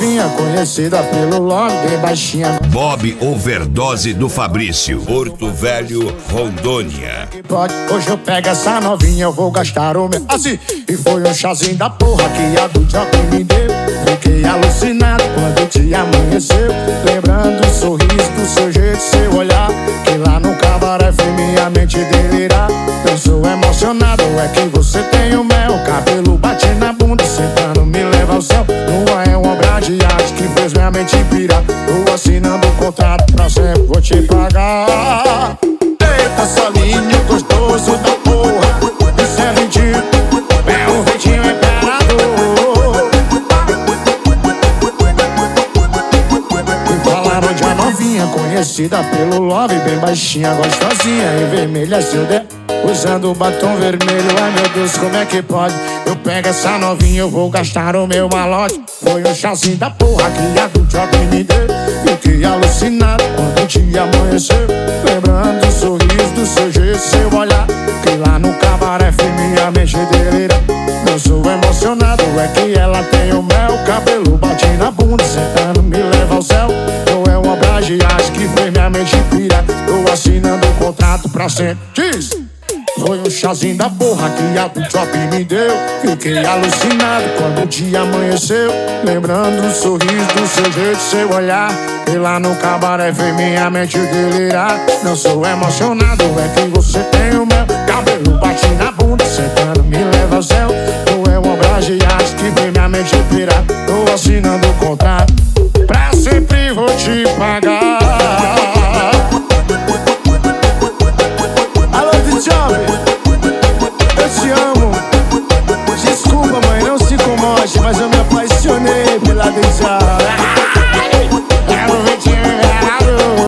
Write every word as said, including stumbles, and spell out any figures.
novinha, conhecida pelo nome bem baixinha. Bob Overdose do Fabrício, Porto Velho, Rondônia. Pode, hoje eu pego essa novinha, eu vou gastar o meu. Assim, e foi um chazinho da porra que a do Jock me deu. Fiquei alucinado quando o dia amanheceu, lembrando o sorriso do seu jeito, seu olhar, que lá no cabaré fez minha mente delirar. Eu sou emocionado, é que você tem o mel, cabelo bate na bunda, sentando me leva ao céu. Não é uma obra de arte que fez minha mente pirar. Tô assinando o contrato, pra sempre vou te pagar. Eita, solinho gostoso da porra, isso é ridículo, é um jeitinho imperador. Me falaram de uma novinha, conhecida pelo love, bem baixinha, gostosinha e vermelha, seu de... usando batom vermelho. Ai meu Deus, como é que pode? Eu pego essa novinha, eu vou gastar o meu malote. Foi um chazinho da porra que a do Jock me deu. Fiquei alucinado quando o dia amanheceu, lembrando o sorriso do seu jeito, seu olhar, que lá no cabaré fez minha mente delirar. Eu sou emocionado, é que ela tem o mel, cabelo bate na bunda, sentando me leva ao céu. Não é uma obra de arte que fez minha mente pirar. Tô assinando o contrato pra sempre. Diz! Foi um chazinho da porra que a do Jock me deu. Fiquei alucinado quando o dia amanheceu, lembrando o sorriso do seu jeito, seu olhar, e lá no cabaré fez minha mente delirar. Não sou emocionado, é que você tem o meu cabelo bate na bunda, sentando me leva ao céu. Não é uma obra de arte que fez minha mente pirar. Tô assinando o contrato, pra sempre vou te pagar. Alô, D J, eu te amo. Desculpa, mãe, não se incomode, mas eu me apaixonei pela D J.